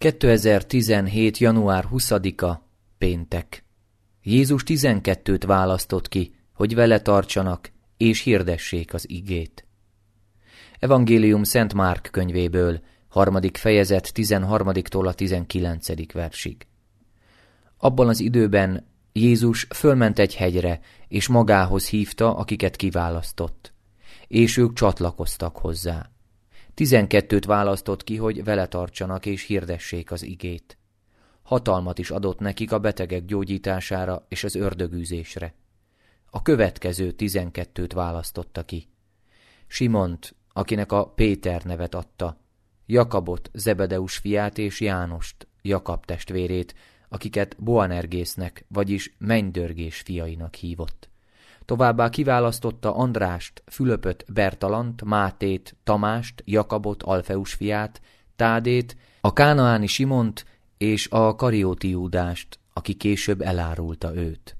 2017. január 20-a, péntek. Jézus 12-t választott ki, hogy vele tartsanak, és hirdessék az igét. Evangélium Szent Márk könyvéből, 3. fejezet 13-tól a 19. versig. Abban az időben Jézus fölment egy hegyre, és magához hívta, akiket kiválasztott, és ők csatlakoztak hozzá. 12-t választott ki, hogy vele tartsanak és hirdessék az igét. Hatalmat is adott nekik a betegek gyógyítására és az ördögűzésre. A következő 12-t választotta ki. Simont, akinek a Péter nevet adta, Jakabot, Zebedeus fiát és Jánost, Jakab testvérét, akiket Boanergésznek, vagyis mennydörgés fiainak hívott. Továbbá kiválasztotta Andrást, Fülöpöt, Bertalant, Mátét, Tamást, Jakabot, Alfeus fiát, Tádét, a kánaáni Simont és a karióti Júdást, aki később elárulta őt.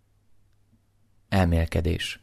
Elmélkedés.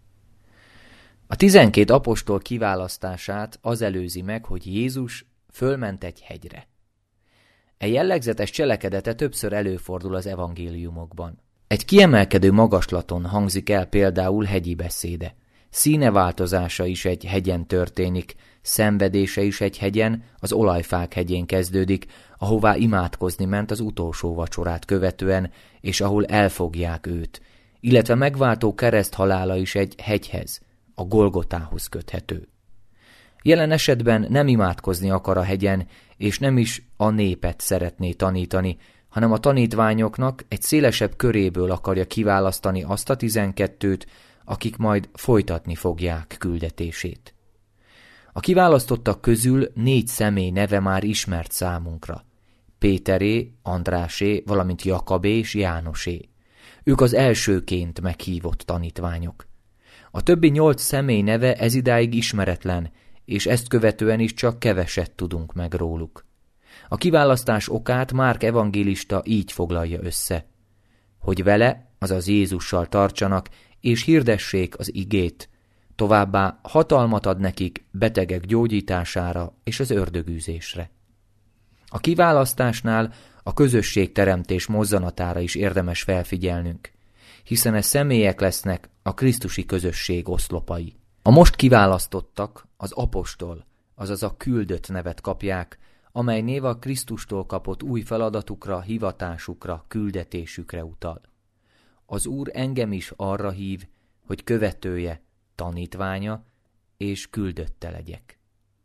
A 12 apostol kiválasztását az előzi meg, hogy Jézus fölment egy hegyre. E jellegzetes cselekedete többször előfordul az evangéliumokban. Egy kiemelkedő magaslaton hangzik el például hegyi beszéde. Színeváltozása is egy hegyen történik, szenvedése is egy hegyen, az Olajfák hegyén kezdődik, ahová imádkozni ment az utolsó vacsorát követően, és ahol elfogják őt, illetve megváltó kereszthalála is egy hegyhez, a Golgotához köthető. Jelen esetben nem imádkozni akar a hegyen, és nem is a népet szeretné tanítani, hanem a tanítványoknak egy szélesebb köréből akarja kiválasztani azt a 12-t, akik majd folytatni fogják küldetését. A kiválasztottak közül 4 személy neve már ismert számunkra. Péteré, Andrásé, valamint Jakabé és Jánosé. Ők az elsőként meghívott tanítványok. A többi 8 személy neve ezidáig ismeretlen, és ezt követően is csak keveset tudunk meg róluk. A kiválasztás okát Márk evangélista így foglalja össze, hogy vele, azaz Jézussal tartsanak, és hirdessék az igét, továbbá hatalmat ad nekik betegek gyógyítására és az ördögűzésre. A kiválasztásnál a közösségteremtés mozzanatára is érdemes felfigyelnünk, hiszen e személyek lesznek a krisztusi közösség oszlopai. A most kiválasztottak az apostol, azaz a küldött nevet kapják, amely név a Krisztustól kapott új feladatukra, hivatásukra, küldetésükre utal. Az Úr engem is arra hív, hogy követője, tanítványa és küldötte legyek.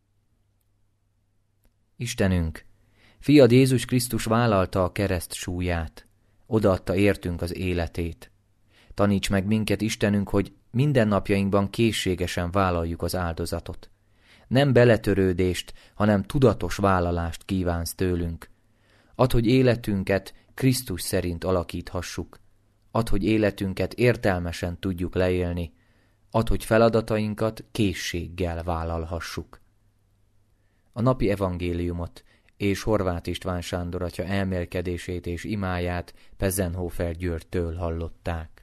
Istenünk, Fiad Jézus Krisztus vállalta a kereszt súlyát, odaadta értünk az életét. Taníts meg minket, Istenünk, hogy mindennapjainkban készségesen vállaljuk az áldozatot. Nem beletörődést, hanem tudatos vállalást kívánsz tőlünk. Add, hogy életünket Krisztus szerint alakíthassuk. Add, hogy életünket értelmesen tudjuk leélni. Add, hogy feladatainkat készséggel vállalhassuk. A napi evangéliumot és Horváth István Sándor atya elmélkedését és imáját Pezenhofer Györgytől hallották.